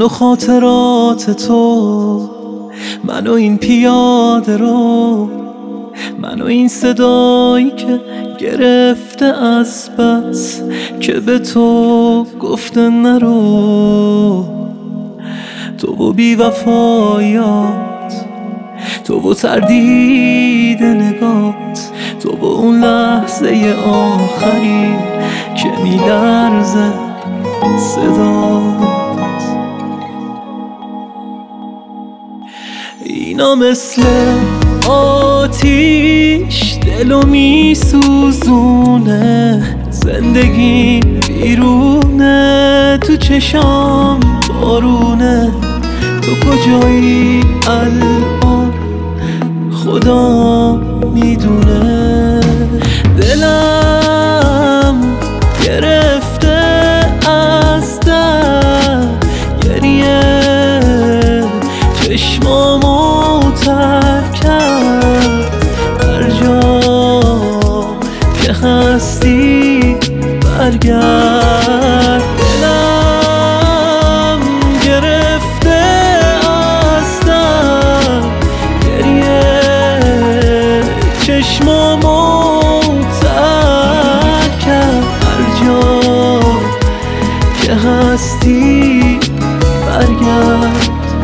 و خاطرات تو، من و این پیاده رو، من و این صدایی که گرفته از بس که به تو گفته نرو. تو و بی وفایات، تو و تردید نگات، تو و اون لحظه آخری که میلرزه صدات. اینا مثل آتیش دلو میسوزونه، زندگی بیرونه، تو چشام بارونه. تو کجایی الان خدا میدونه. دلم گرفته از در گریه، چشمامو ترک کرد. هر جا که هستی برگرد. دلم گرفته از در گریه، چشمامو ترک کرد. هر جا که هستی برگرد.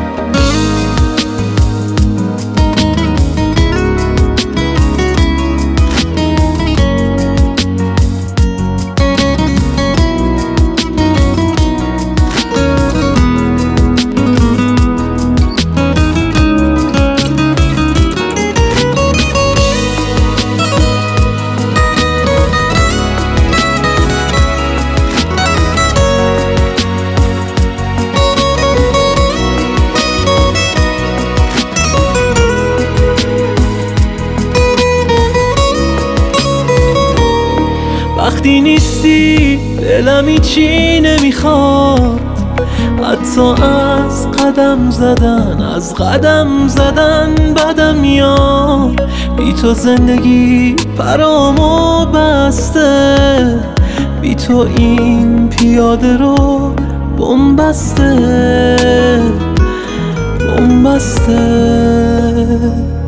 وقتی نیستی دلم هیچی نمیخواد، حتی از قدم زدن بدم میاد. بی تو زندگی برامو بسته، بی تو این پیاده رو بنبسته.